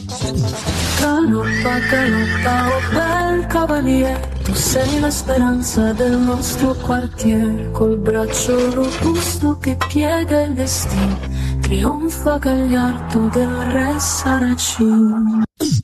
Canoppa, oh bel cavaliere, tu sei la speranza del nostro quartiere, col braccio robusto che piega il destino, trionfa gagliardo del re Saracino.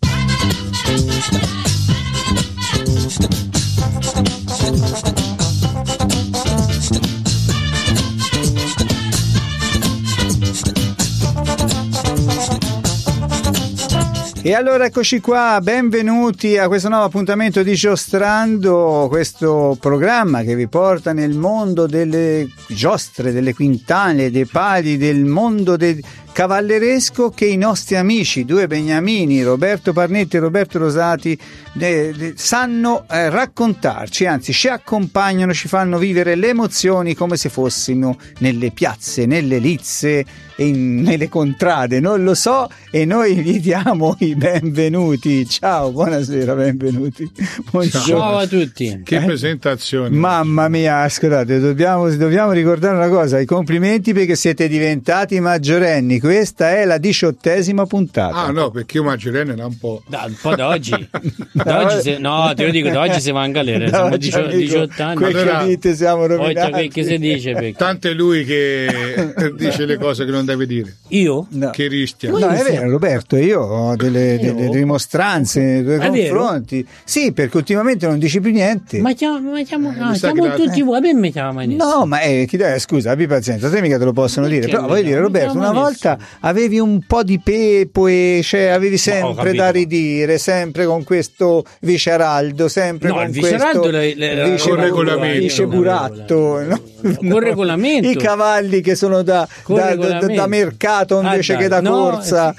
E allora eccoci qua, benvenuti a questo nuovo appuntamento di Giostrando, questo programma che vi porta nel mondo delle giostre, delle quintane, dei pali, del mondo del cavalleresco che i nostri amici, due beniamini, Roberto Parnetti e Roberto Rosati, sanno raccontarci, anzi ci accompagnano, ci fanno vivere le emozioni come se fossimo nelle piazze, nelle lizze e nelle contrade, non lo so, e noi gli diamo i benvenuti. Ciao, buonasera, benvenuti. Buongiorno. Ciao a tutti. Che presentazione. Mamma mia, scusate, dobbiamo ricordare una cosa, i complimenti perché siete diventati maggiorenni. Questa è la 18ª puntata. Ah no, perché io maggiorenne era un po'. Un po' da oggi. No, te lo dico, da oggi siamo in galera, siamo 18 anni. Quel allora, che dite siamo rovinati. Che si dice? Perché? Tanto è lui che dice le cose che non deve dire. Io? No. Che rischia. No, è vero Roberto, io ho delle rimostranze nei tuoi confronti. Vero? Sì, perché ultimamente non dici più niente. Ma siamo tutti voi, a me mi chiama. No, ma scusa, abbi pazienza, te mica te lo possono dire. Però voglio dire, Roberto, una volta avevi un po' di pepo e avevi sempre da ridire, sempre con questo vice Araldo, sempre con questo vice Buratto, con regolamento. I cavalli che sono da mercato invece che da corsa.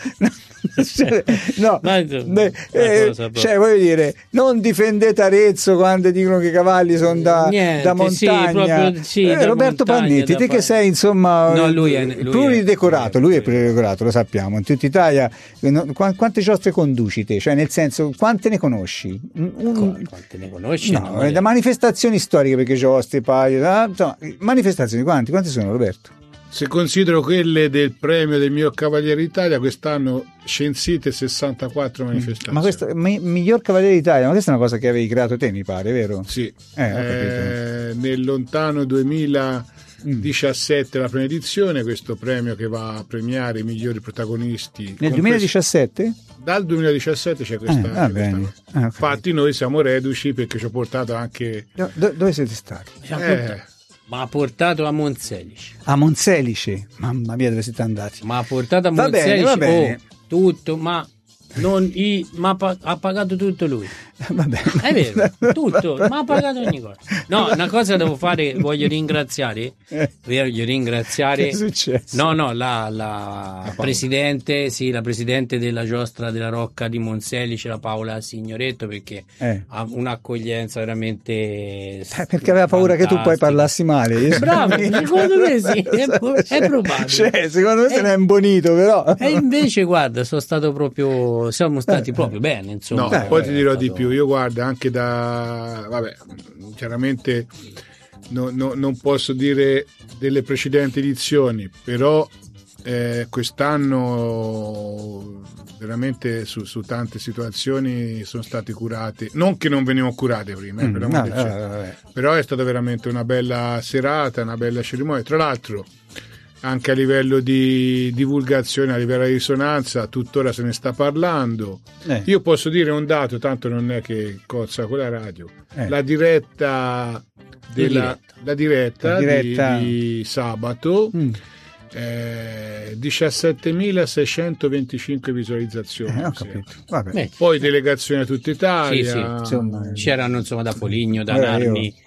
Voglio dire, non difendete Arezzo quando dicono che i cavalli sono da montagna. Roberto Panditti, te che sei insomma pluridecorato, lui è pluridecorato, lo sappiamo, in tutta Italia. Quante giostre conduci te? Cioè, nel senso, quante ne conosci? Quante ne conosci? No, da manifestazioni storiche, perché giostre, insomma, manifestazioni, quante sono, Roberto? Se considero quelle del premio del mio Cavaliere d'Italia, quest'anno censite 64 manifestazioni. Ma questo miglior Cavaliere d'Italia, ma questa è una cosa che avevi creato te, mi pare, vero? Sì. Nel lontano 2017 la prima edizione, questo premio che va a premiare i migliori protagonisti. Nel 2017? Dal 2017 c'è quest'anno. Okay. Infatti noi siamo reduci perché ci ho portato anche. Dove siete stati? Ma ha portato a Monselice. A Monselice? Mamma mia, dove siete andati? Ma ha portato a Monselice. Va bene. Tutto, ma ha pagato tutto lui. Vabbè. È vero, tutto, ma ha pagato ogni cosa. No, una cosa devo fare, voglio ringraziare. Che è successo? No, la presidente, la presidente della giostra della Rocca di Monselice, la Paola Signoretto, perché ha un'accoglienza veramente perché aveva paura che tu poi parlassi male. Bravo, secondo me sì, è probabile. Cioè, secondo me se ne è imbonito, però. E invece guarda, siamo stati proprio bene, insomma. No, poi ti dirò di più. Io guardo anche chiaramente non posso dire delle precedenti edizioni, però quest'anno veramente su tante situazioni sono stati curati, non che non venivano curate prima, però è stata veramente una bella serata, una bella cerimonia. Tra l'altro anche a livello di divulgazione, a livello di risonanza, tuttora se ne sta parlando. Io posso dire un dato, tanto non è che cozza con la radio. La diretta di sabato 17.625 visualizzazioni. Ho capito. Vabbè. Poi delegazione a tutta Italia. Sì. C'erano da Poligno, da Narni.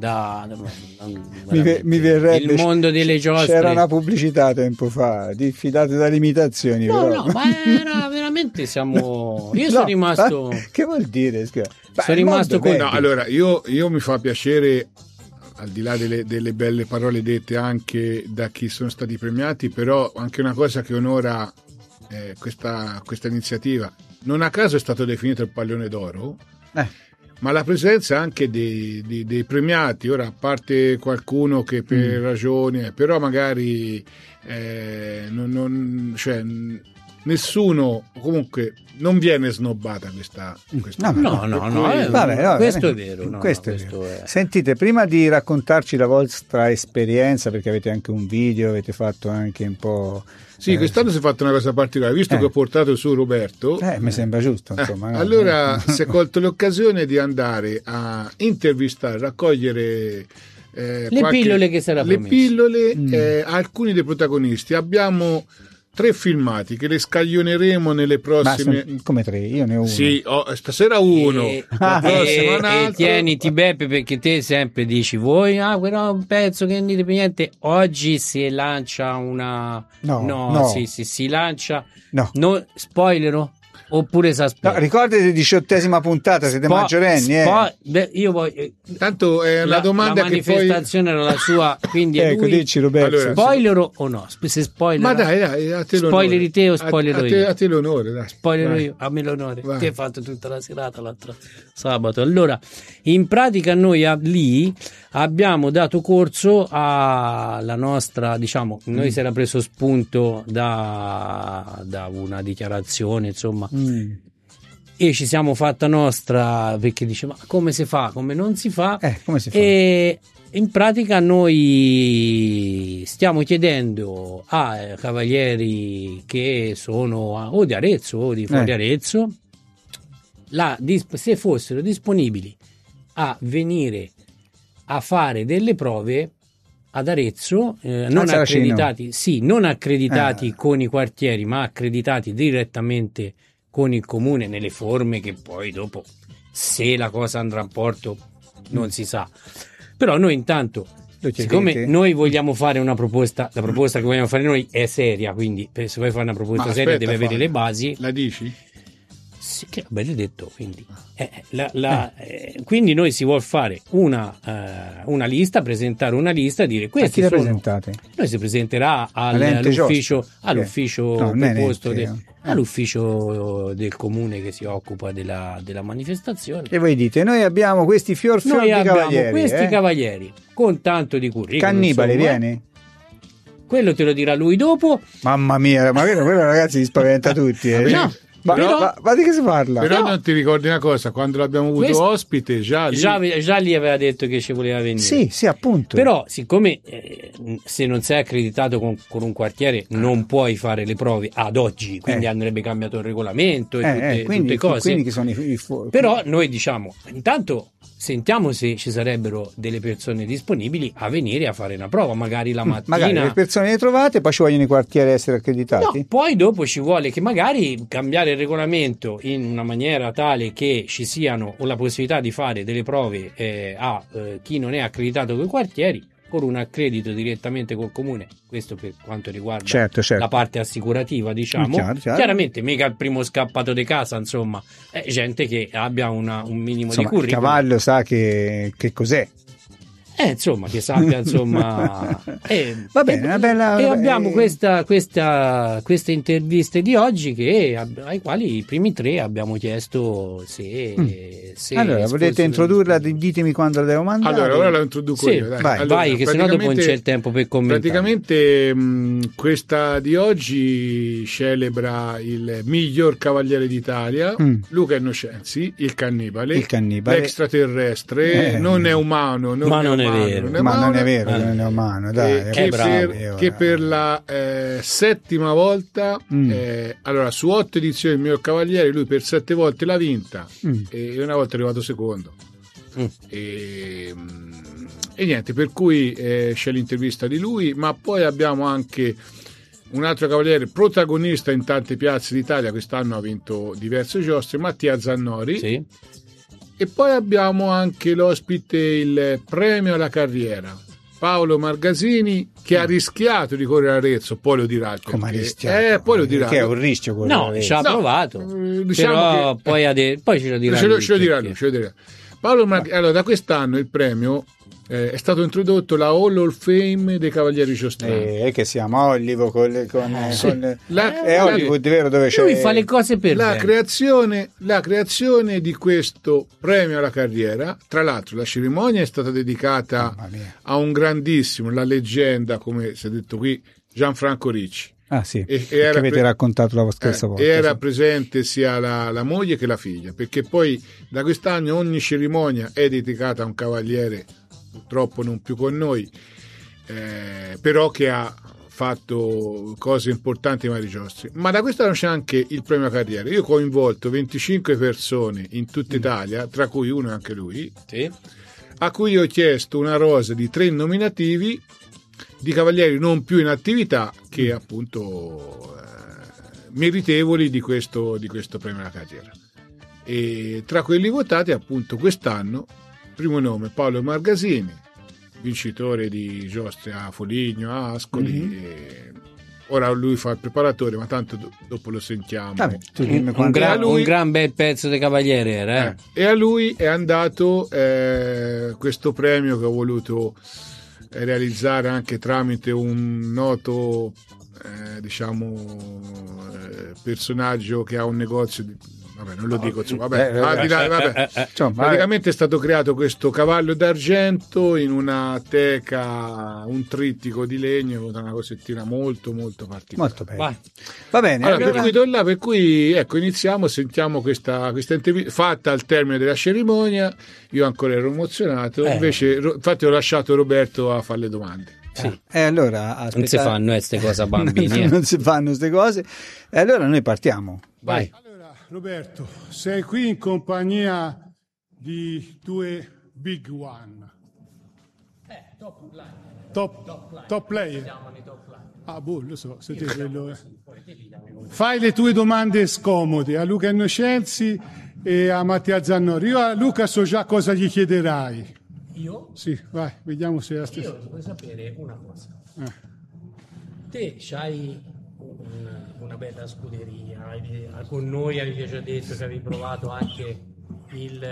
Mi verrebbe il mondo delle giostre. C'era una pubblicità tempo fa, diffidate dalle imitazioni. No, ma era veramente sono rimasto. Che vuol dire? Sono rimasto con. No, allora io mi fa piacere, al di là delle belle parole dette anche da chi sono stati premiati, però anche una cosa che onora questa iniziativa. Non a caso è stato definito il Pallone d'Oro. Ma la presenza anche dei premiati, ora a parte qualcuno che per ragioni, però magari nessuno, comunque non viene snobbata questa no, questo è vero. Questo è vero. Sentite, prima di raccontarci la vostra esperienza, perché avete anche un video, avete fatto anche un po'... Sì, quest'anno si è fatta una cosa particolare, visto che ho portato su Roberto. Mi sembra giusto, insomma. Allora si è colto l'occasione di andare a intervistare, raccogliere le pillole che sarà le pillole, alcuni dei protagonisti. Abbiamo 3 filmati che le scaglioneremo nelle prossime. Come 3? Io ne ho uno. Sì, stasera uno. E tieniti Beppe, perché te sempre dici voi, quello è un pezzo che non dite per niente. Oggi si lancia una. No. Si lancia. No, spoilerò. Oppure ricordate, 18ª puntata, siete maggiorenni. Io voglio. Tanto è la domanda la manifestazione era la sua, quindi ecco, dici Roberto. Allora, spoiler o no? Se spoiler. Ma dai, a te spoileri te o spoilerò io? A te l'onore, dai. Spoilerò io, a me l'onore. Vai. Che hai fatto tutta la serata l'altro sabato. Allora, in pratica noi lì abbiamo dato corso alla nostra, noi si era preso spunto da una dichiarazione, insomma, e ci siamo fatta nostra, perché dice ma come si fa, come non si fa, come si fa? E in pratica noi stiamo chiedendo a cavalieri che sono o di Arezzo o di fuori Arezzo se fossero disponibili a venire a fare delle prove ad Arezzo, non accreditati con i quartieri, ma accreditati direttamente con il comune nelle forme che poi dopo, se la cosa andrà a porto, non si sa. Però noi intanto, siccome noi vogliamo fare una proposta, la proposta che vogliamo fare noi è seria, quindi se vuoi fare una proposta seria deve avere le basi. La dici? Sì, che avete detto, quindi. Quindi noi si vuol fare una lista, presentare una lista, dire questi chi la presentate? Noi si presenterà all'ufficio preposto all'ufficio del comune che si occupa della manifestazione. E voi dite, noi abbiamo questi fior di cavalieri. Questi cavalieri con tanto di curriculum. Cannibale, vieni? Quello te lo dirà lui dopo. Mamma mia, ma quello ragazzi vi spaventa tutti. No. Ma di che si parla? Però non ti ricordi una cosa, quando l'abbiamo avuto ospite già lì aveva detto che ci voleva venire. Sì, appunto. Però siccome se non sei accreditato con un quartiere non puoi fare le prove ad oggi, quindi andrebbe cambiato il regolamento e tutte cose. Quindi che sono però noi diciamo, intanto sentiamo se ci sarebbero delle persone disponibili a venire a fare una prova, magari la mattina. Magari le persone le trovate, poi ci vogliono i quartieri essere accreditati? No, poi dopo ci vuole che magari cambiare il regolamento in una maniera tale che ci siano la possibilità di fare delle prove a chi non è accreditato con i quartieri, con un accredito direttamente col comune, questo per quanto riguarda certo. la parte assicurativa, diciamo. Chiaro. Chiaramente mica il primo scappato di casa, insomma, è gente che abbia un minimo di curriculum. Il cavallo sa che cos'è. Insomma, che sappia, insomma. Va bene, una bella. E abbiamo queste interviste di oggi ai quali i primi 3 abbiamo chiesto se allora, volete introdurla? Ditemi quando la devo mandare. Allora, ora la introduco io. Dai. Vai, che sennò dopo non c'è il tempo per commentare. Praticamente questa di oggi celebra il miglior cavaliere d'Italia, Luca Innocenzi, il cannibale. L'extraterrestre, non è umano, non è umano, dai, che per la 7ª volta, allora su 8 edizioni del miglior cavaliere lui per 7 volte l'ha vinta e una volta è arrivato secondo. E niente, per cui c'è l'intervista di lui, ma poi abbiamo anche un altro cavaliere protagonista in tante piazze d'Italia, quest'anno ha vinto diverse giostre, Mattia Zannori. Sì. E poi abbiamo anche l'ospite, il premio alla carriera, Paolo Margasini, che ha rischiato di correre a Arezzo, poi lo dirà. Come ha rischiato? Poi lo dirà. Che è un rischio correre a Arezzo. Ci ha provato, però poi ce lo dirà lui. Ce lo dirà. Paolo allora, da quest'anno il premio è stato introdotto la Hall of Fame dei Cavalieri Giostrani. Che siamo a Hollywood è Hollywood, vero, dove c'è. Lui fa le cose per la creazione di questo premio alla carriera. Tra l'altro la cerimonia è stata dedicata a un grandissimo, la leggenda, come si è detto qui, Gianfranco Ricci. sì, che avete raccontato la stessa volta. E era presente sia la moglie che la figlia, perché poi da quest'anno ogni cerimonia è dedicata a un cavaliere, purtroppo non più con noi, però che ha fatto cose importanti ai vari giostri. Ma da quest'anno c'è anche il premio carriera. Io ho coinvolto 25 persone in tutta Italia, tra cui uno è anche lui, a cui ho chiesto una rosa di 3 nominativi di cavalieri non più in attività che appunto meritevoli di questo premio alla carriera. E tra quelli votati appunto quest'anno, primo nome Paolo Margasini, vincitore di giostre a Foligno, a Ascoli. Ora lui fa il preparatore, ma tanto dopo lo sentiamo. Un gran bel pezzo di cavaliere era. E a lui è andato questo premio che ho voluto realizzare anche tramite un noto personaggio che ha un negozio non lo dico, insomma, praticamente è stato creato questo cavallo d'argento in una teca, un trittico di legno, una cosettina molto molto particolare. Molto bene. Va bene. Allora, per cui ecco, iniziamo, sentiamo questa intervista fatta al termine della cerimonia. Io ancora ero emozionato, invece infatti ho lasciato Roberto a fare le domande. Allora, non si fanno queste cose, bambini. Non si fanno queste cose. E allora noi partiamo. Vai. Allora, Roberto, sei qui in compagnia di 2 big one. Top player. Lo so, siete quello. Fai le tue domande scomode a Luca Innocenzi e a Mattia Zannori. Io a Luca so già cosa gli chiederai. Io? Sì, vai, vediamo se è la stessa. Io voglio sapere una cosa. Te c'hai una bella scuderia, con noi avevi già detto che avevi provato anche il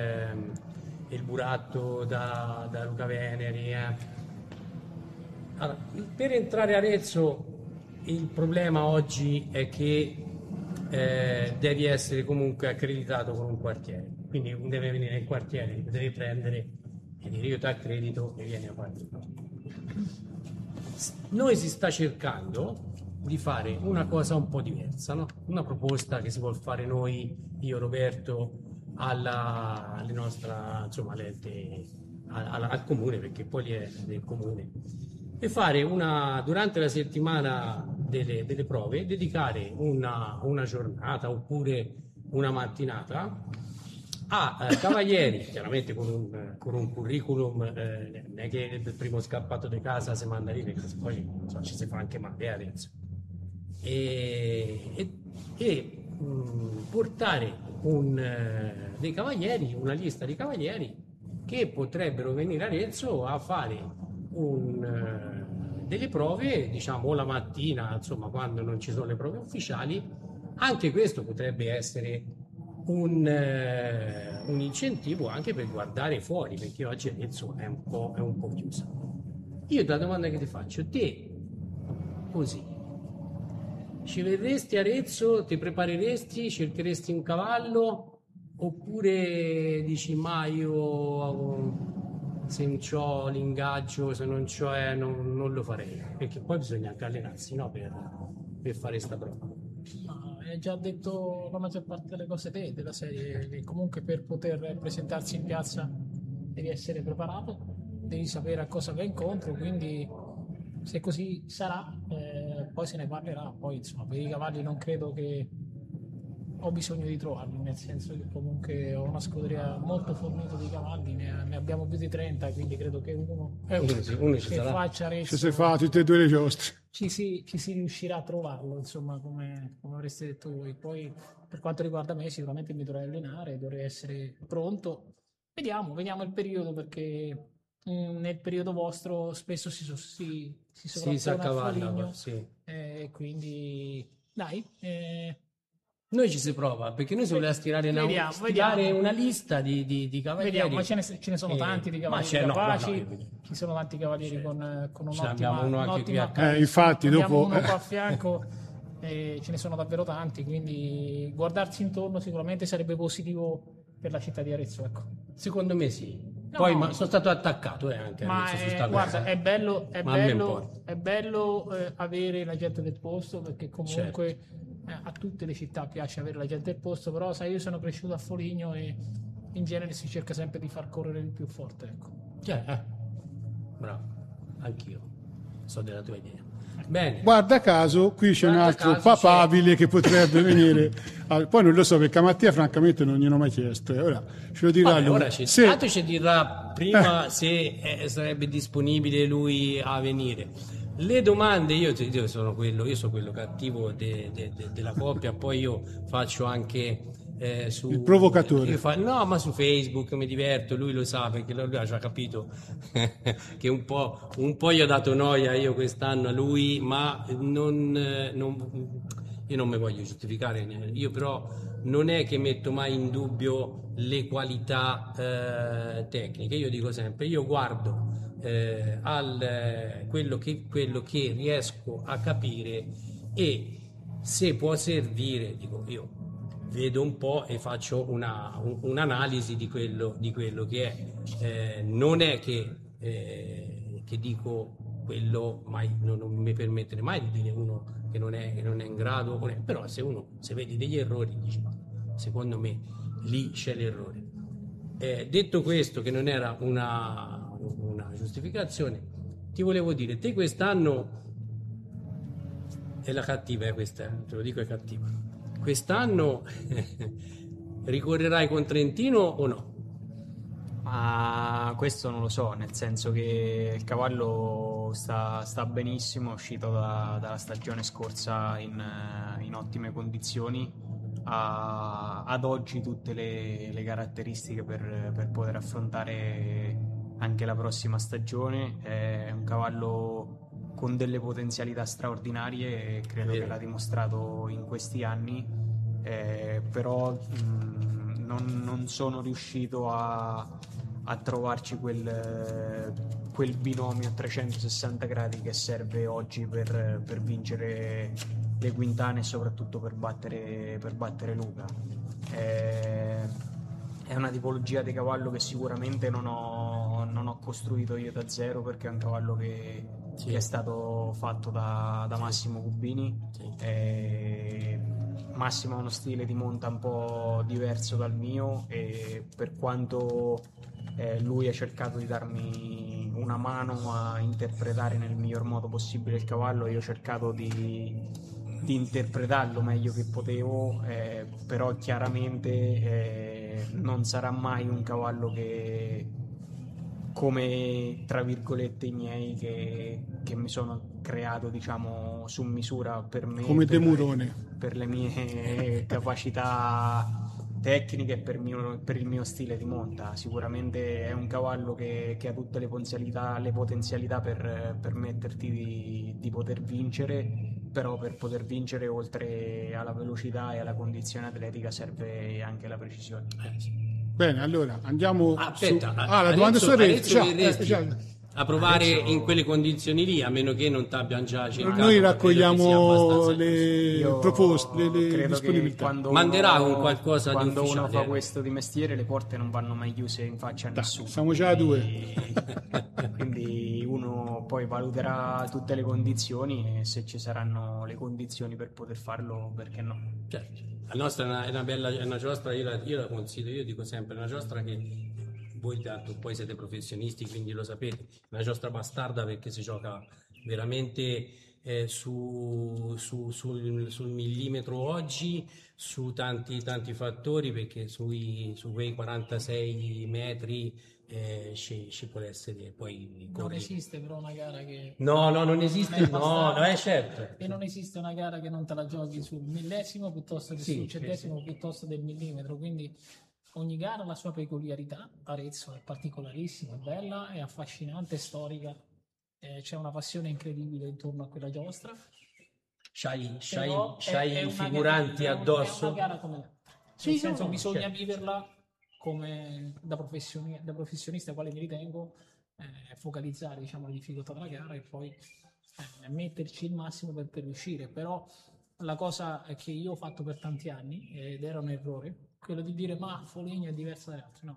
buratto da Luca Veneri. Allora, per entrare a Arezzo il problema oggi è che devi essere comunque accreditato con un quartiere, quindi deve venire il quartiere, devi prendere e dire io ti accredito e vieni a fare. Noi si sta cercando di fare una cosa un po' diversa, no? Una proposta che si vuol fare noi, io Roberto, alle nostre, insomma, al comune, perché poi è del comune, e fare durante la settimana delle prove, dedicare una giornata oppure una mattinata a cavalieri, chiaramente con un curriculum, non è che il primo scappato di casa si manda lì, perché poi ci si fa anche male a Arezzo, e portare dei cavalieri, una lista di cavalieri che potrebbero venire a Arezzo a fare delle prove, diciamo, o la mattina, insomma, quando non ci sono le prove ufficiali. Anche questo potrebbe essere un incentivo anche per guardare fuori, perché oggi Arezzo è un po' chiusa. Io la domanda che ti faccio, te così ci verresti a Arezzo, ti prepareresti, cercheresti un cavallo, oppure dici ma io se non c'ho l'ingaggio, se non c'ho non lo farei, perché poi bisogna anche allenarsi, no, per fare sta prova. Hai già detto la maggior parte delle cose della serie, che comunque per poter presentarsi in piazza devi essere preparato, devi sapere a cosa vai incontro, quindi se così sarà, poi se ne parlerà. Poi insomma per i cavalli non credo che ho bisogno di trovarli, nel senso che comunque ho una scuderia molto fornita di cavalli, ne abbiamo più di 30, quindi credo che uno ci sarà. Faccia Arezzo, ci si fa tutte e due le giostre. Ci si riuscirà a trovarlo, insomma, come avreste detto voi. Poi per quanto riguarda me sicuramente mi dovrei allenare, dovrei essere pronto. Vediamo il periodo, perché nel periodo vostro spesso si accavalla, quindi dai, noi ci si prova, perché noi si voleva stirare una lista di cavalieri. Vediamo, ma ce ne sono tanti di cavalieri capaci, ci sono tanti cavalieri con un'ottima infatti dopo uno qua a fianco, ce ne sono davvero tanti, quindi guardarsi intorno sicuramente sarebbe positivo per la città di Arezzo, ecco. Secondo me sì. Poi sono stato attaccato anche. Guarda, è bello avere la gente del posto, perché comunque a tutte le città piace avere la gente del posto, però sai, io sono cresciuto a Foligno e in genere si cerca sempre di far correre il più forte, ecco. Bravo, anch'io so della tua idea. Bene. Guarda caso, qui c'è un altro papabile che potrebbe venire. Poi non lo so, perché a Mattia francamente non gliene ho mai chiesto. Ora ce lo dirà lui. Ora ci dirà prima se sarebbe disponibile lui a venire. Le domande, io sono quello cattivo della coppia, poi io faccio anche il provocatore. No, ma su Facebook mi diverto, lui lo sa, perché lui ha già capito che un po' gli ho dato noia io quest'anno a lui, ma io non mi voglio giustificare, io però non è che metto mai in dubbio le qualità tecniche. Io dico sempre, io guardo quello che riesco a capire, e se può servire, dico, io vedo un po' e faccio un'analisi di quello che è. Non è che dico quello, mai, non mi permettere mai di dire uno che non è in grado, però se vedi degli errori dici, ma secondo me lì c'è l'errore. Detto questo, che non era una giustificazione, ti volevo dire, te quest'anno è la cattiva, questa te lo dico, è cattiva. Quest'anno ricorrerai con Trentino o no? Ma questo non lo so, nel senso che il cavallo sta benissimo, è uscito dalla stagione scorsa in ottime condizioni, ad oggi tutte le caratteristiche per poter affrontare anche la prossima stagione. È un cavallo con delle potenzialità straordinarie e credo che l'ha dimostrato in questi anni, però non sono riuscito a trovarci quel binomio a 360 gradi che serve oggi per vincere le quintane e soprattutto per battere Luca. È una tipologia di cavallo che sicuramente non ho costruito io da zero, perché è un cavallo che è stato fatto da Massimo Cubini. Massimo ha uno stile di monta un po' diverso dal mio, e per quanto lui ha cercato di darmi una mano a interpretare nel miglior modo possibile il cavallo, io ho cercato di interpretarlo meglio che potevo, però chiaramente non sarà mai un cavallo che, come tra virgolette i miei, che mi sono creato, diciamo, su misura per me, come Demurone, per le mie capacità tecniche e per il mio stile di monta. Sicuramente è un cavallo che ha tutte le potenzialità per permetterti di poter vincere, però per poter vincere, oltre alla velocità e alla condizione atletica, serve anche la precisione. Bene, allora andiamo la domanda su Arezzo. A provare in quelle condizioni lì, a meno che non t'abbiano già cercato. Noi raccogliamo le proposte, le disponibilità. Manderà con qualcosa di ufficiale. Quando uno fa eh. questo di mestiere, le porte non vanno mai chiuse in faccia a nessuno. Siamo già a due. Quindi uno poi valuterà tutte le condizioni, e se ci saranno le condizioni per poter farlo, perché no? Certo. La nostra è una bella, è una giostra, io la considero, io dico sempre, una giostra che voi tanto poi siete professionisti, quindi lo sapete, una giostra bastarda, perché si gioca veramente sul millimetro oggi, su tanti fattori, perché su quei 46 metri ci può essere poi non esiste però una gara che non esiste, certo, e non esiste una gara che non te la giochi sul millesimo piuttosto che sul centesimo piuttosto del millimetro, quindi ogni gara ha la sua peculiarità. Arezzo è particolarissima, è bella, è affascinante, è storica, c'è una passione incredibile intorno a quella giostra. C'hai i figuranti addosso. È una gara come l'altra, nel senso bisogna viverla come da professionista quale mi ritengo, focalizzare, diciamo, le difficoltà della gara e poi metterci il massimo per riuscire. Però la cosa che io ho fatto per tanti anni, ed era un errore, quello di dire ma Foligno è diverso dalle altre. No,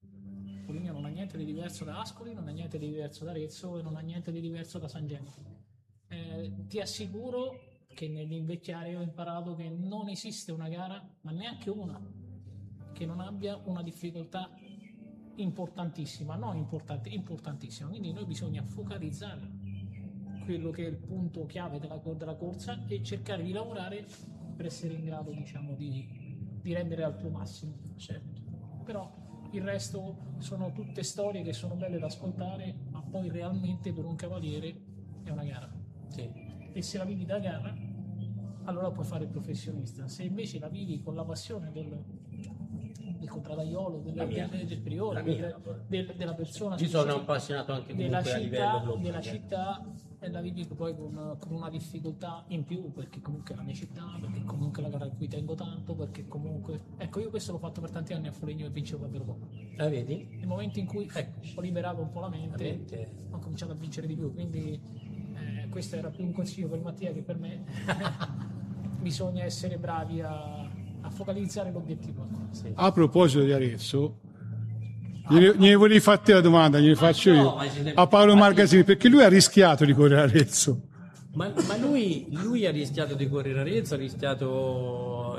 Foligno non ha niente di diverso da Ascoli, non ha niente di diverso da Arezzo e non ha niente di diverso da San Genio. Ti assicuro che nell'invecchiare ho imparato che non esiste una gara, ma neanche una, che non abbia una difficoltà importantissima, non importante, importantissima. Quindi noi bisogna focalizzare quello che è il punto chiave della corsa e cercare di lavorare per essere in grado, diciamo, di rendere al tuo massimo, certo. Però il resto sono tutte storie che sono belle da ascoltare, ma poi realmente per un cavaliere è una gara. Sì. E se la vivi da gara, allora puoi fare il professionista. Se invece la vivi con la passione del contraddaiolo, del priore, della persona, ci sono appassionato anche della città, a livello globale, della città, e la vivi poi con una difficoltà in più, perché comunque è la mia città, perché comunque è la gara a cui tengo tanto, perché comunque, ecco, io questo l'ho fatto per tanti anni a Foligno e vincevo davvero poco. La vedi? Nel momento in cui ho liberato un po' la mente, ho cominciato a vincere di più, quindi questo era più un consiglio per Mattia che per me. Bisogna essere bravi a focalizzare l'obiettivo. Sì. A proposito di Arezzo, gliene volevi fare la domanda, gliene faccio io a Paolo Margasini, perché lui ha rischiato di correre Arezzo. Ma lui ha rischiato di correre Arezzo, ha rischiato,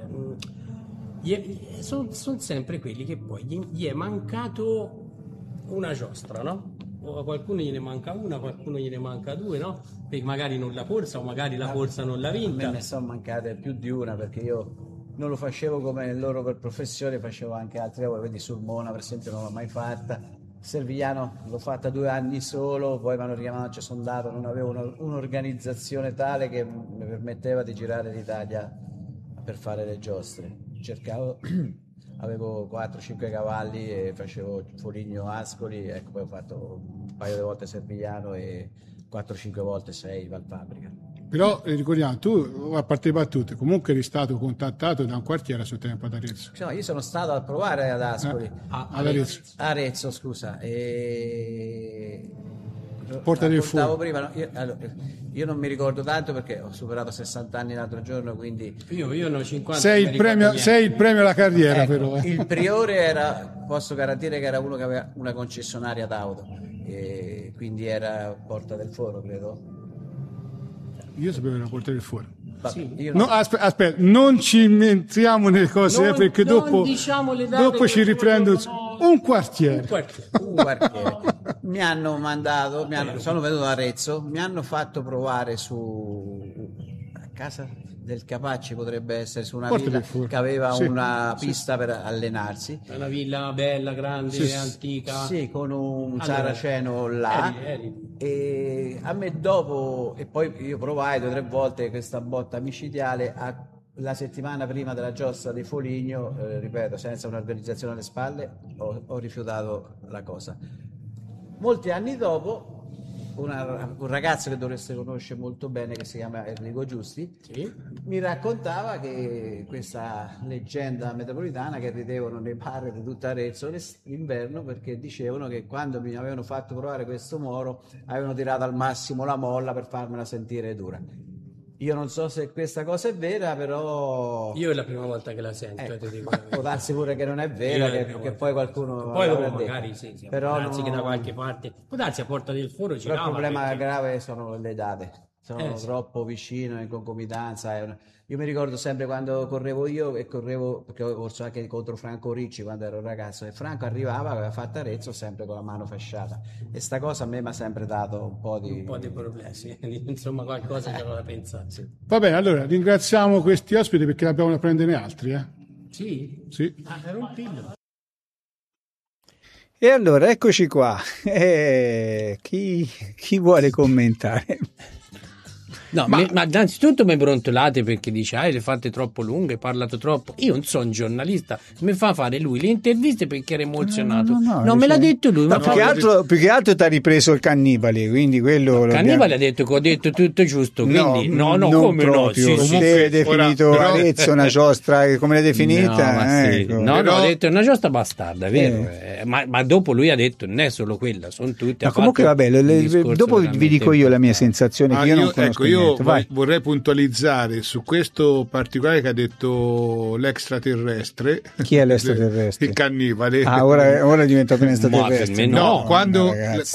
sono sempre quelli che poi gli è mancato una giostra, no? O a qualcuno gliene manca una, qualcuno gliene manca due, no? Perché magari non la corsa o magari la corsa non l'ha vinta. A me ne sono mancate più di una, perché io non lo facevo come loro per professione, facevo anche altri lavori, vedi Sulmona per esempio non l'ho mai fatta, Servigliano l'ho fatta 2 anni solo, poi mi hanno richiamato, ci sono andato, non avevo un'organizzazione tale che mi permetteva di girare l'Italia per fare le giostre. Cercavo, avevo 4-5 cavalli e facevo Foligno, Ascoli, ecco, poi ho fatto un paio di volte Servigliano e 4-5 volte 6 Valfabrica. Però ricordiamo, tu, a parte le battute, comunque eri stato contattato da un quartiere a suo tempo ad Arezzo. No, io sono stato a provare ad Ascoli. Ad Arezzo. Arezzo, scusa. Porta del Fuoco. Prima, no, io non mi ricordo tanto perché ho superato 60 anni l'altro giorno, quindi... Io ne ho 50. Sei il premio alla carriera, ecco, però. Il priore era, posso garantire che era uno che aveva una concessionaria d'auto, e quindi era Porta del Foro, credo. Io sapevo che era Porta del Foro. Sì, no, aspetta, non ci entriamo nelle cose, perché dopo ci riprendo un quartiere. Mi hanno mandato, sono venuto da Arezzo, mi hanno fatto provare a casa del Capacci, potrebbe essere, su una villa che aveva una pista per allenarsi. Una villa bella, grande, antica. Sì, con un saraceno là. E a me dopo, e poi io provai 2 o 3 volte questa botta micidiale la settimana prima della giostra di Foligno, ripeto, senza un'organizzazione alle spalle, ho rifiutato la cosa. Molti anni dopo, un ragazzo che dovreste conoscere molto bene, che si chiama Enrico Giusti, mi raccontava che questa leggenda metropolitana che ridevano nei bar di tutta Arezzo l'inverno, perché dicevano che quando mi avevano fatto provare questo moro avevano tirato al massimo la molla per farmela sentire dura. Io non so se questa cosa è vera, però... Io è la prima volta che la sento. Può darsi pure che non è vera, che poi qualcuno... Poi dopo magari sì, però può darsi che da qualche parte... Può darsi a Porta del Foro ci il problema grave sono le date. Sono troppo vicino in concomitanza. Io mi ricordo sempre quando correvo io, e correvo perché ho corso anche contro Franco Ricci quando ero ragazzo, e Franco arrivava, aveva fatto Arezzo sempre con la mano fasciata, e sta cosa a me mi ha sempre dato un po' di problemi, insomma qualcosa c'era da pensare. Sì. Va bene, allora ringraziamo questi ospiti, perché abbiamo da prenderne altri. Sì? Era un pillo. E allora eccoci qua, chi vuole commentare? No, ma innanzitutto mi brontolate perché dice le fate troppo lunghe, hai parlato troppo. Io non sono un giornalista, mi fa fare lui le interviste perché era emozionato. No, me l'ha detto lui. No, più che altro ti ha ripreso il Cannibali, quindi quello... Cannibali ha detto che ho detto tutto giusto, quindi no, come proprio. No? Sì, te definito Arezzo una giostra, come l'hai definita? No, ho detto una giostra bastarda, vero? Ma dopo lui ha detto non è solo quella, sono tutte. Ma comunque vabbè, dopo vi dico io la mia sensazione, che io non conosco. Io io vorrei puntualizzare su questo particolare che ha detto l'extraterrestre. Chi è l'extraterrestre? Il cannibale. Ora è diventato un extraterrestre. No, quando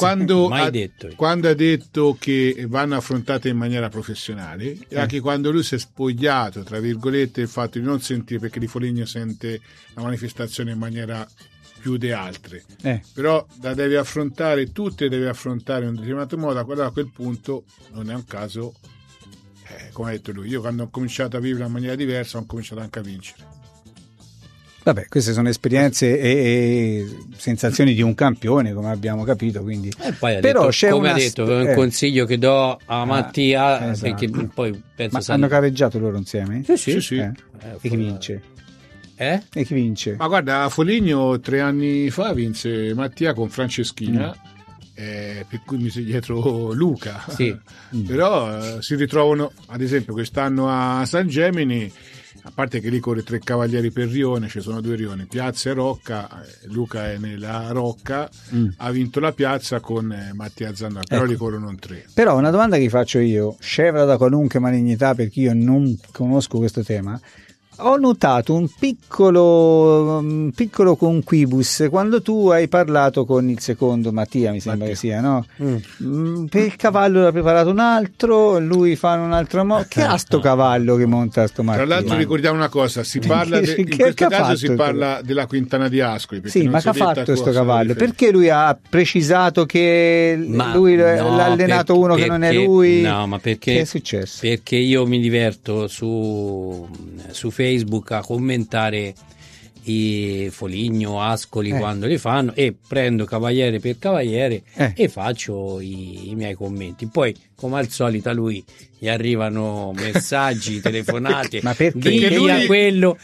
ha detto che vanno affrontate in maniera professionale, e anche quando lui si è spogliato, tra virgolette, il fatto di non sentire, perché Di Foligno sente la manifestazione in maniera più di altre, però la devi affrontare tutte, devi affrontare in un determinato modo. A quel punto non è un caso, come ha detto lui, io quando ho cominciato a vivere in maniera diversa ho cominciato anche a vincere. Vabbè, queste sono esperienze e sensazioni di un campione, come abbiamo capito, quindi. Poi ha detto, un consiglio che do a Mattia, esatto. Perché poi penso hanno gareggiato loro insieme? Sì. E chi vince? E chi vince? Ma guarda, Foligno 3 anni fa vinse Mattia con Franceschina, per cui mise dietro Luca. Sì. Però si ritrovano, ad esempio, quest'anno a San Gemini, a parte che lì corre 3 cavalieri per rione, ci sono 2 rioni, Piazza e Rocca. Luca è nella Rocca, ha vinto la Piazza con Mattia Zannoni, però li corrono 3. Però una domanda che faccio io, scevra da qualunque malignità, perché io non conosco questo tema. Ho notato un piccolo conquibus quando tu hai parlato con il secondo Mattia, mi sembra che sia, no? Per il cavallo l'ha preparato un altro, lui fa un altro modo. Che ha sto cavallo che monta sto Mattia? Tra l'altro ricordiamo una cosa, si parla in questo caso si parla della Quintana di Ascoli. Sì, ma che ha fatto sto cavallo? Perché lui ha precisato che lui l'ha allenato uno che non è lui? No, ma perché? Che è successo? Perché io mi diverto su Facebook a commentare i Foligno, Ascoli quando li fanno, e prendo cavaliere per cavaliere e faccio i miei commenti. Poi, come al solito, a lui gli arrivano messaggi, telefonate. Ma perché? Digli a quello,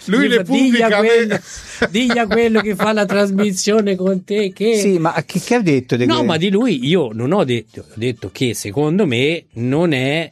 digli a quello che fa la trasmissione con te che... Sì, ma che ha detto? No, ma di lui io non ho detto che secondo me non è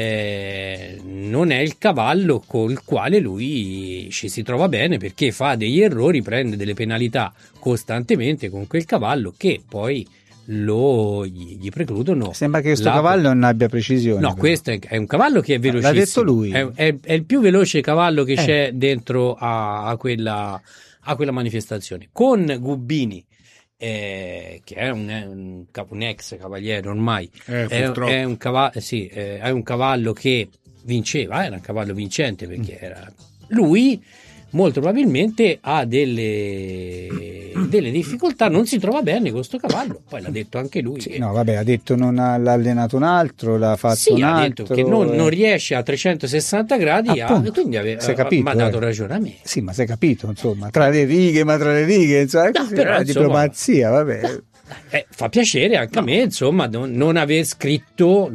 il cavallo col quale lui ci si trova bene, perché fa degli errori, prende delle penalità costantemente con quel cavallo che poi gli precludono. Sembra che questo cavallo non abbia precisione. No, questo è un cavallo che è velocissimo. L'ha detto lui. È il più veloce cavallo che c'è dentro a quella manifestazione. Con Gubbini, che è un ex cavaliere ormai, è un cavallo che vinceva, era un cavallo vincente, perché era lui. Molto probabilmente ha delle difficoltà, non si trova bene con questo cavallo. Poi l'ha detto anche lui. Sì, no, vabbè, ha detto l'ha allenato un altro, l'ha fatto un altro. Ha detto che non riesce a 360 gradi, quindi ha dato ragione a me. Sì, ma si è capito, insomma, tra le righe, insomma, però la diplomazia, vabbè. Fa piacere anche a me, insomma, non aver scritto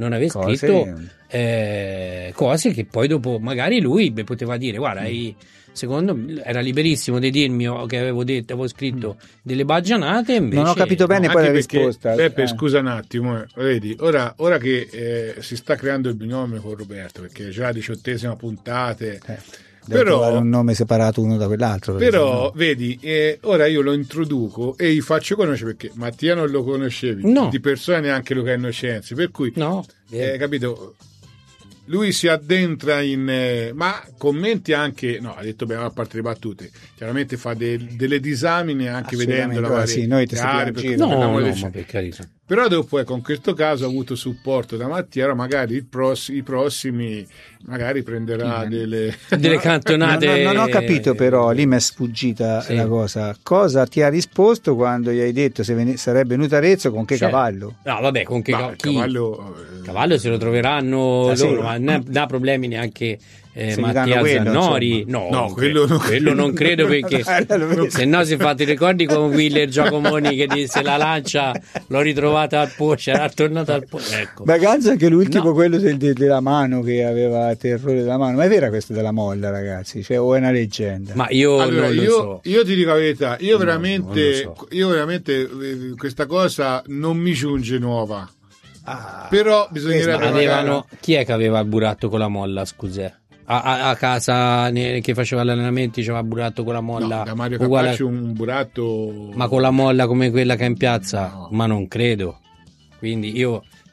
cose che poi dopo magari lui poteva dire, guarda, secondo me era liberissimo di dirmi che avevo scritto delle baggianate, invece non ho capito bene poi la risposta. Beppe, scusa un attimo, vedi, ora che si sta creando il binomio con Roberto, perché è già la 18ª puntata, però un nome separato uno da quell'altro, però vedi, ora io lo introduco e gli faccio conoscere, perché Mattia non lo conoscevi, di persona neanche Luca Innocenzi, per cui capito, lui si addentra ma commenti anche, ha detto bene, a parte le battute, chiaramente fa delle disamine anche vedendo la varia noi ti ma per carità. Però dopo, in questo caso ha avuto supporto da Mattia, magari i prossimi magari prenderà delle cantonate. Non ho capito, però lì mi è sfuggita la cosa. Cosa ti ha risposto quando gli hai detto se sarebbe venuto Arezzo, con che cavallo? No, vabbè, con che cavallo se lo troveranno loro, ma non ha problemi neanche Mattia Zannori. Quello non credo, perché se no si fate i ricordi con Willer Giacomoni che disse la lancia l'ho ritrovata al posto, era tornata al posto, ecco. Ma ganza anche l'ultimo, quello della mano, che aveva terrore della mano, ma è vera questa della molla, ragazzi, o è una leggenda? Ma io non lo so. Io ti dico la verità, io veramente questa cosa non mi giunge nuova, però bisognerebbe chi è che aveva il buratto con la molla, scusa? A casa che faceva gli allenamenti c'aveva buratto con la molla, da Mario Capacci un buratto, ma con la molla come quella che è in piazza, ma non credo. Quindi io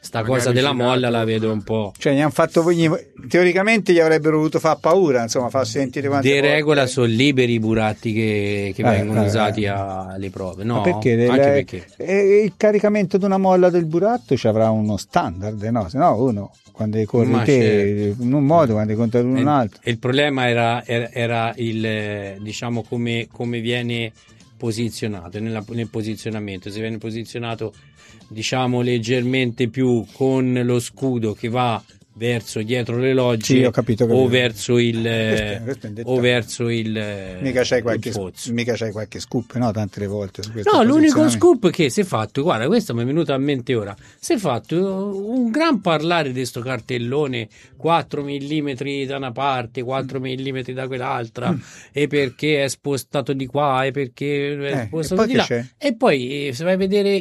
sta cosa della molla la vedo un po'. Cioè, gli hanno fatto teoricamente gli avrebbero voluto far paura, insomma, far sentire quante di regola sono liberi i buratti che vengono usati alle prove. No, ma perché? Perché il caricamento di una molla del buratto ci avrà uno standard, no? Se no uno quando corri te in un modo, quando conta in un altro. Il problema era il diciamo come viene posizionato nel posizionamento. Se viene posizionato diciamo leggermente più con lo scudo che va verso dietro le logge, sì, ho capito. O verso il mica c'hai qualche scoop, no? Tante le volte su no, l'unico scoop che si è fatto, guarda, questo mi è venuto a mente ora, si è fatto un gran parlare di sto cartellone 4 mm da una parte, 4 mm da quell'altra, e perché è spostato di qua e perché è spostato di là, e poi se vai a vedere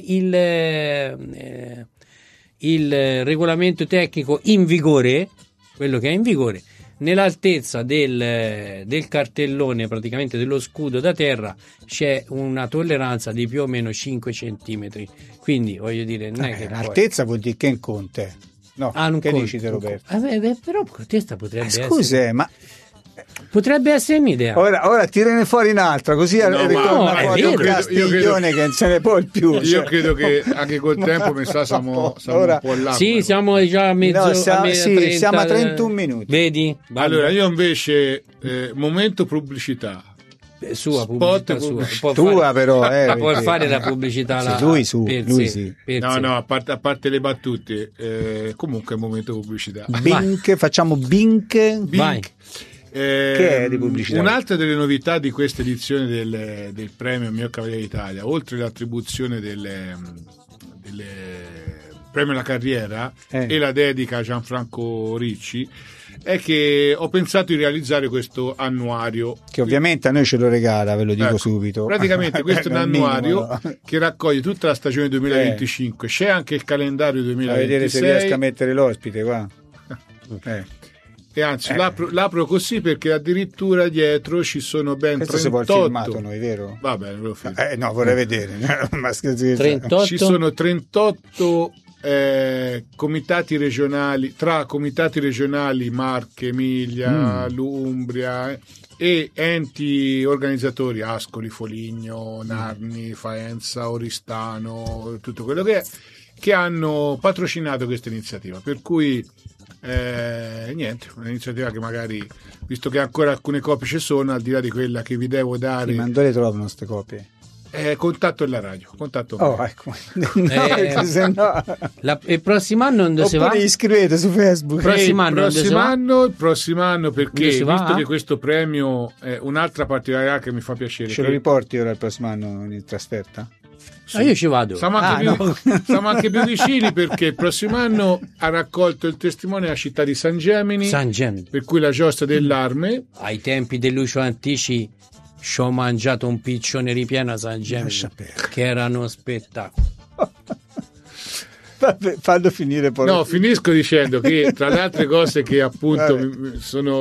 il regolamento tecnico in vigore, quello che è in vigore, nell'altezza del cartellone, praticamente dello scudo da terra, c'è una tolleranza di più o meno 5 centimetri. Quindi voglio dire, non è che l'altezza vuol dire che in conte. No, non che dici te, Roberto? Però questa potrebbe essere. Scusa, ma potrebbe essere un'idea. Ora tirane fuori un'altra, così ritorna fuori un castiglione che non se ne può più. Io credo che anche col tempo mi sa siamo un po' là. Sì, siamo già a mezzo. Siamo a 31 minuti. Vedi? Allora io invece momento pubblicità. Sua pubblicità sua. Tua però puoi fare la pubblicità lui sì. No, a parte le battute, comunque è momento pubblicità. Facciamo Bink. Vai. Che è di pubblicità? Un'altra delle novità di questa edizione del premio Mio Cavaliere d'Italia, oltre all'attribuzione del premio alla carriera e la dedica a Gianfranco Ricci, è che ho pensato di realizzare questo annuario che ovviamente a noi ce lo regala, ve lo dico subito. Praticamente questo è un annuario che raccoglie tutta la stagione 2025, c'è anche il calendario 2026. A vedere se riesco a mettere l'ospite qua. E anzi l'apro così perché addirittura dietro ci sono ben questo 38. Se vuoi filmato noi, vero? Va bene, ve lo filmo. No, vorrei vedere. Ma 38? Ci sono 38 comitati regionali, tra comitati regionali Marche, Emilia, l'Umbria e enti organizzatori Ascoli, Foligno, Narni, Faenza, Oristano, tutto quello che hanno patrocinato questa iniziativa, per cui niente, un'iniziativa che magari, visto che ancora alcune copie ci sono, al di là di quella che vi devo dare, ma dove le trovano queste copie? Contatto la radio, contatto ecco. Se no. Il prossimo anno dove si va? Iscrivete su Facebook. Il prossimo anno perché visto che questo premio è un'altra particolarità che mi fa piacere. Ce lo riporti ora il prossimo anno in trasferta? Sì. Io ci vado. Siamo anche più vicini perché il prossimo anno ha raccolto il testimone la città di San Gemini, per cui la giostra dell'Arme. Ai tempi di Lucio Antici ci ho mangiato un piccione ripieno a San Gemini che era uno spettacolo. Fallo finire poi. No, finisco dicendo che tra le altre cose che appunto sono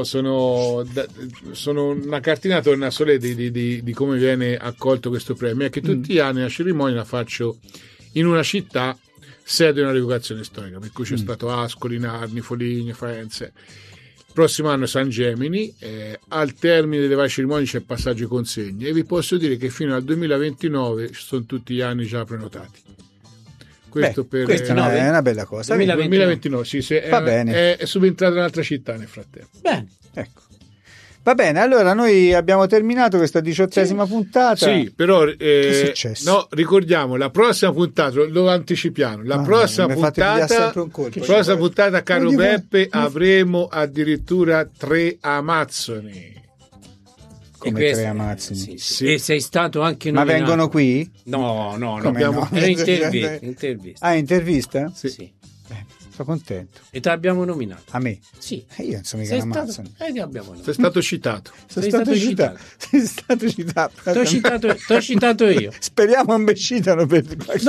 una cartina tornasole di come viene accolto questo premio, è che tutti gli anni la cerimonia la faccio in una città sede di una rievocazione storica, per cui c'è stato Ascoli, Narni, Foligno, Faenza. Il prossimo anno San Gemini, al termine delle varie cerimonie c'è passaggio consegne e vi posso dire che fino al 2029 ci sono tutti gli anni già prenotati. Questa è una bella cosa. 2029 sì, va bene. È subentrata un'altra città nel frattempo. Bene, ecco. Va bene, allora noi abbiamo terminato questa 18ª puntata. Sì, però che è successo? No, ricordiamo, la prossima puntata lo anticipiamo. La prossima puntata, caro Beppe, avremo addirittura 3 Amazzoni. Come 3 Amazzoni? Sì. E sei stato anche nominato. Ma vengono qui? No. No? Era intervista. Intervista? Sì. Sono contento. E ti abbiamo nominato. A me? Sì. Io non sono mica Amazzoni. Ti abbiamo nominato. Sei stato citato. Sei stato citato. T'ho citato io. Speriamo non mi citano per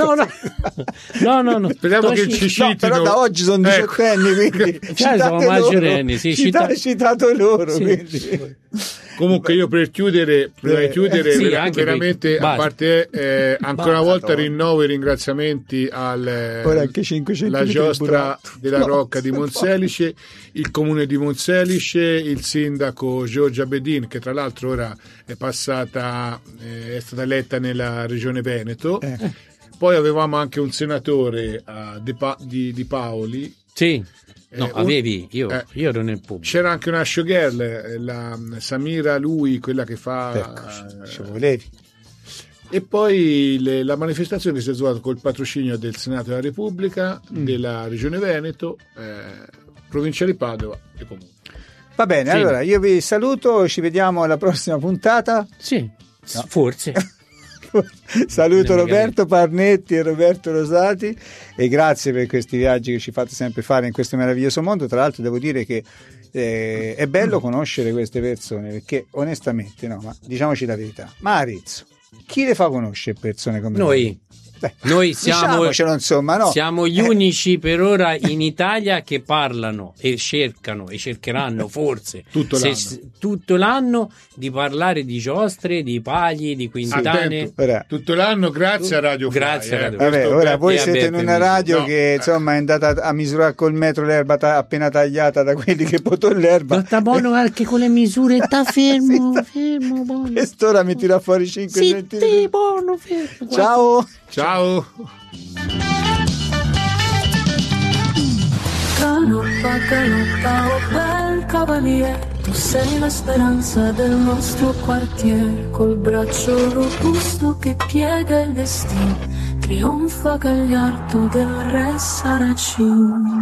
No. Speriamo che ci citino. Però da oggi sono 18 anni, quindi sono maggiorenni, sì, citato loro, sì. quindi. Comunque io per chiudere sì, veramente a parte ancora una volta rinnovo i ringraziamenti alla giostra della Rocca di Monselice, il comune di Monselice, il sindaco Giorgia Bedin, che tra l'altro ora è stata eletta nella regione Veneto. Poi avevamo anche un senatore di Paoli. Sì. No, avevi, io ero nel pubblico. C'era anche una showgirl, la Samira Lui, quella che fa volevi. E poi la manifestazione che si è svolta col patrocinio del Senato della Repubblica, della Regione Veneto, provincia di Padova e Comune. Va bene, sì. Allora io vi saluto, ci vediamo alla prossima puntata. Sì, no. Forse. Saluto Roberto Parnetti e Roberto Rosati e grazie per questi viaggi che ci fate sempre fare in questo meraviglioso mondo. Tra l'altro devo dire che è bello conoscere queste persone, perché onestamente, no, ma diciamoci la verità, ma Arezzo, chi le fa conoscere persone come noi? Noi siamo, insomma, no? Siamo gli unici per ora in Italia che parlano e cercano e cercheranno forse tutto l'anno di parlare di giostre, di pagli, di quintane. Tutto l'anno grazie a Radio Fly. Grazie a Radio Fly. Vabbè, ora voi siete in una radio che insomma è andata a misurare col metro l'erba appena tagliata da quelli che potò l'erba. Sta buono anche con le misure, sta fermo, buono. Quest'ora mi tira fuori 5 centimetri. Sì, buono, fermo. Ciao. Ciao. Ciao bel cavaliere, tu sei la speranza del nostro quartiere, col braccio robusto che piega il destino, trionfa Gagliardo del re Saracino.